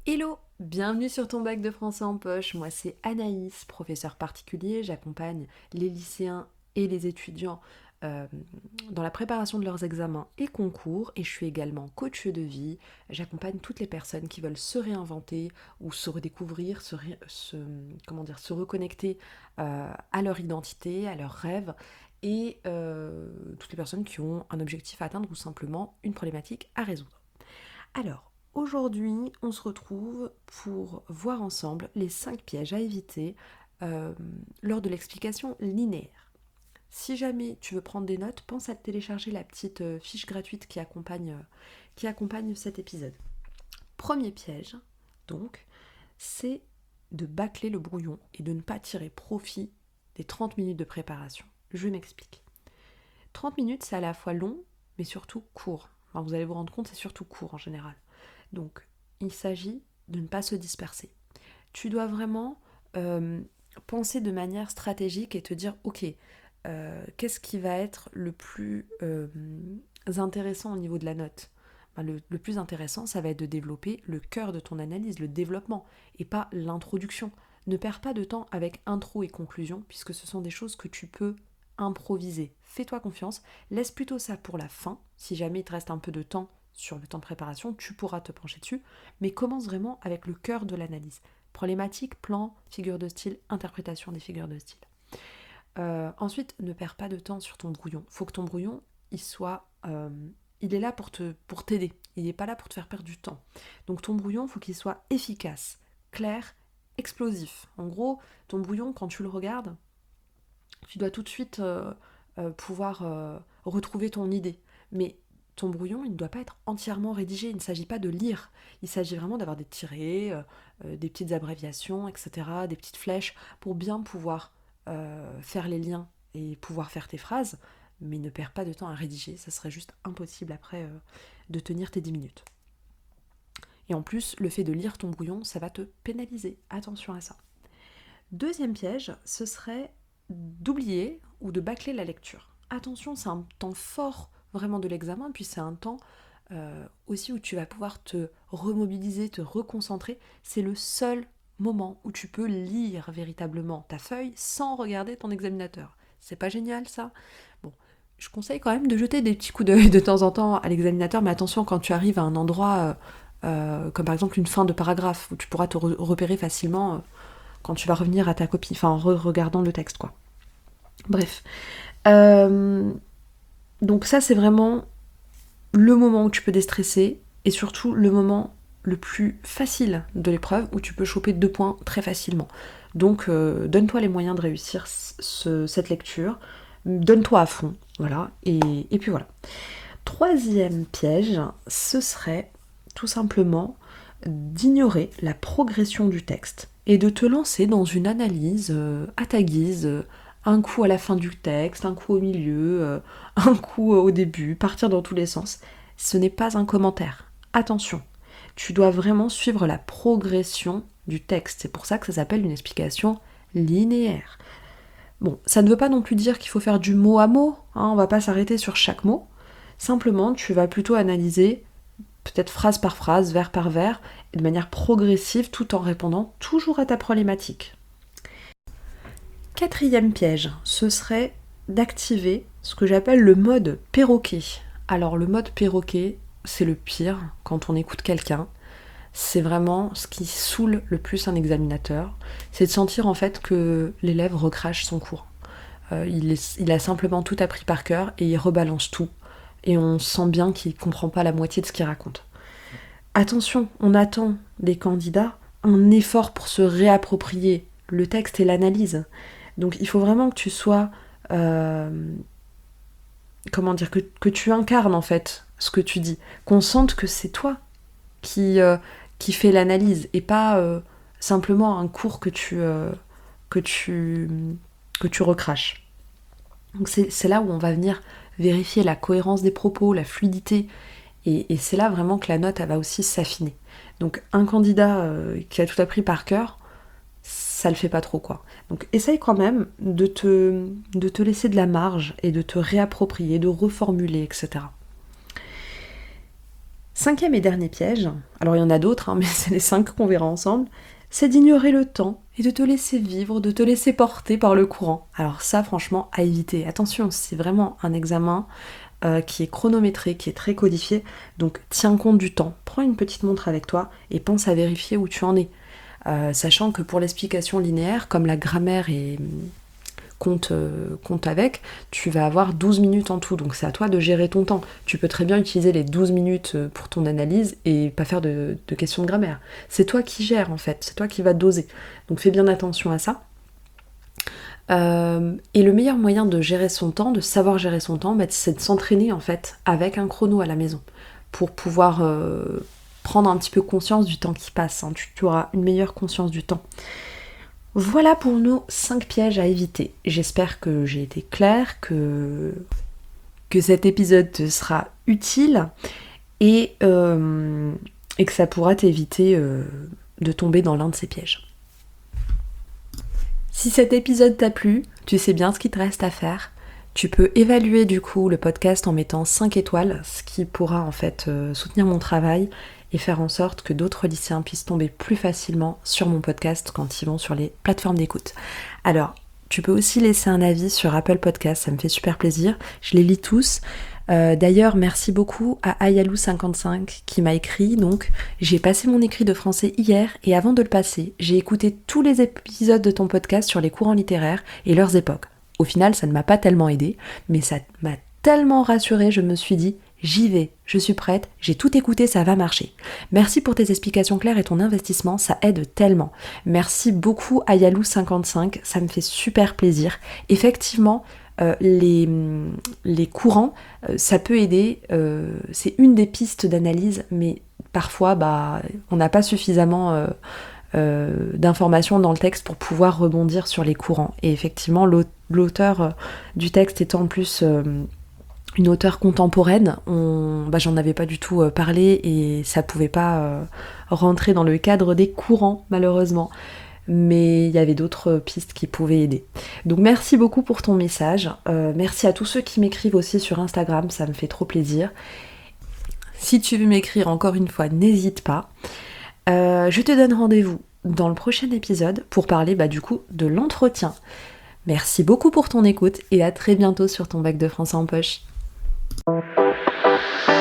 Hello, bienvenue sur ton bac de français en poche. Moi c'est Anaïs, professeure particulier. J'accompagne les lycéens et les étudiants euh, dans la préparation de leurs examens et concours. Et je suis également coach de vie. J'accompagne toutes les personnes qui veulent se réinventer ou se redécouvrir, se reconnecter à leur identité, à leurs rêves. Et toutes les personnes qui ont un objectif à atteindre ou simplement une problématique à résoudre. Alors, aujourd'hui, on se retrouve pour voir ensemble les 5 pièges à éviter euh, lors de l'explication linéaire. Si jamais tu veux prendre des notes, pense à télécharger la petite fiche gratuite qui accompagne cet épisode. Premier piège, donc, c'est de bâcler le brouillon et de ne pas tirer profit des 30 minutes de préparation. Je m'explique. 30 minutes, c'est à la fois long, mais surtout court. Enfin, vous allez vous rendre compte, c'est surtout court en général. Donc, il s'agit de ne pas se disperser. Tu dois vraiment penser de manière stratégique et te dire, ok, qu'est-ce qui va être le plus intéressant au niveau de la note? Le plus intéressant, ça va être de développer le cœur de ton analyse, le développement, et pas l'introduction. Ne perds pas de temps avec intro et conclusion, puisque ce sont des choses que tu peux improviser. Fais-toi confiance, laisse plutôt ça pour la fin. Si jamais il te reste un peu de temps sur le temps de préparation, tu pourras te pencher dessus, mais commence vraiment avec le cœur de l'analyse. Problématique, plan, figure de style, interprétation des figures de style. Ensuite, ne perds pas de temps sur ton brouillon. Faut que ton brouillon, il est là pour t'aider. Il n'est pas là pour te faire perdre du temps. Donc ton brouillon, faut qu'il soit efficace, clair, explosif. En gros, ton brouillon, quand tu le regardes, tu dois tout de suite pouvoir retrouver ton idée. Mais ton brouillon, il ne doit pas être entièrement rédigé. Il ne s'agit pas de lire. Il s'agit vraiment d'avoir des tirets, des petites abréviations, etc., des petites flèches pour bien pouvoir faire les liens et pouvoir faire tes phrases. Mais ne perds pas de temps à rédiger. Ça serait juste impossible après de tenir tes 10 minutes. Et en plus, le fait de lire ton brouillon, ça va te pénaliser. Attention à ça. Deuxième piège, ce serait d'oublier ou de bâcler la lecture. Attention, c'est un temps fort vraiment de l'examen, puis c'est un temps aussi où tu vas pouvoir te remobiliser, te reconcentrer. C'est le seul moment où tu peux lire véritablement ta feuille sans regarder ton examinateur. C'est pas génial ça? Bon, je conseille quand même de jeter des petits coups d'œil de temps en temps à l'examinateur, mais attention quand tu arrives à un endroit comme par exemple une fin de paragraphe où tu pourras te repérer facilement quand tu vas revenir à ta copie, enfin en regardant le texte quoi. Bref. Euh, donc ça c'est vraiment le moment où tu peux déstresser et surtout le moment le plus facile de l'épreuve où tu peux choper 2 points très facilement. Donc donne-toi les moyens de réussir cette lecture, donne-toi à fond, voilà, et puis voilà. Troisième piège, ce serait tout simplement d'ignorer la progression du texte et de te lancer dans une analyse à ta guise, un coup à la fin du texte, un coup au milieu, un coup au début, partir dans tous les sens. Ce n'est pas un commentaire. Attention, tu dois vraiment suivre la progression du texte. C'est pour ça que ça s'appelle une explication linéaire. Bon, ça ne veut pas non plus dire qu'il faut faire du mot à mot, hein, on va pas s'arrêter sur chaque mot. Simplement, tu vas plutôt analyser peut-être phrase par phrase, vers par vers, et de manière progressive tout en répondant toujours à ta problématique. Quatrième piège, ce serait d'activer ce que j'appelle le mode perroquet. Alors le mode perroquet, c'est le pire quand on écoute quelqu'un. C'est vraiment ce qui saoule le plus un examinateur, c'est de sentir en fait que l'élève recrache son cours. Il a simplement tout appris par cœur et il rebalance tout. Et on sent bien qu'il ne comprend pas la moitié de ce qu'il raconte. Attention, on attend des candidats un effort pour se réapproprier le texte et l'analyse. Donc il faut vraiment que tu sois... comment dire, que tu incarnes en fait ce que tu dis. Qu'on sente que c'est toi qui fait l'analyse et pas simplement un cours que tu, que tu recraches. Donc c'est là où on va venir vérifier la cohérence des propos, la fluidité, et c'est là vraiment que la note elle va aussi s'affiner. Donc un candidat qui a tout appris par cœur, ça le fait pas trop quoi. Donc essaye quand même de te laisser de la marge et de te réapproprier, de reformuler, etc. 5e et dernier piège, alors il y en a d'autres, mais c'est les 5 qu'on verra ensemble, c'est d'ignorer le temps et de te laisser vivre, de te laisser porter par le courant. Alors ça, franchement, à éviter. Attention, c'est vraiment un examen qui est chronométré, qui est très codifié, donc tiens compte du temps. Prends une petite montre avec toi et pense à vérifier où tu en es. Sachant que pour l'explication linéaire, comme la grammaire est compte avec, tu vas avoir 12 minutes en tout, donc c'est à toi de gérer ton temps. Tu peux très bien utiliser les 12 minutes pour ton analyse et pas faire de questions de grammaire. C'est toi qui gères en fait, c'est toi qui vas doser. Donc fais bien attention à ça. Et le meilleur moyen de gérer son temps, de savoir gérer son temps, c'est de s'entraîner en fait avec un chrono à la maison pour pouvoir prendre un petit peu conscience du temps qui passe. Hein. Tu auras une meilleure conscience du temps. Voilà pour nos 5 pièges à éviter. J'espère que j'ai été claire, que cet épisode te sera utile et que ça pourra t'éviter de tomber dans l'un de ces pièges. Si cet épisode t'a plu, tu sais bien ce qu'il te reste à faire. Tu peux évaluer du coup le podcast en mettant 5 étoiles, ce qui pourra en fait soutenir mon travail et faire en sorte que d'autres lycéens puissent tomber plus facilement sur mon podcast quand ils vont sur les plateformes d'écoute. Alors, tu peux aussi laisser un avis sur Apple Podcast, ça me fait super plaisir, je les lis tous. D'ailleurs, merci beaucoup à Ayalou55 qui m'a écrit. Donc, j'ai passé mon écrit de français hier et avant de le passer, j'ai écouté tous les épisodes de ton podcast sur les courants littéraires et leurs époques. Au final, ça ne m'a pas tellement aidé, mais ça m'a tellement rassurée, je me suis dit, j'y vais, je suis prête, j'ai tout écouté, ça va marcher. Merci pour tes explications claires et ton investissement, ça aide tellement. Merci beaucoup Ayalou55, ça me fait super plaisir. Effectivement, les courants, ça peut aider, c'est une des pistes d'analyse, mais parfois on n'a pas suffisamment d'informations dans le texte pour pouvoir rebondir sur les courants. Et effectivement, l'auteur du texte étant en plus une auteure contemporaine, j'en avais pas du tout parlé et ça pouvait pas rentrer dans le cadre des courants malheureusement. Mais il y avait d'autres pistes qui pouvaient aider. Donc merci beaucoup pour ton message. Merci à tous ceux qui m'écrivent aussi sur Instagram, ça me fait trop plaisir. Si tu veux m'écrire encore une fois, n'hésite pas. Je te donne rendez-vous dans le prochain épisode pour parler du coup de l'entretien. Merci beaucoup pour ton écoute et à très bientôt sur ton bac de français en poche.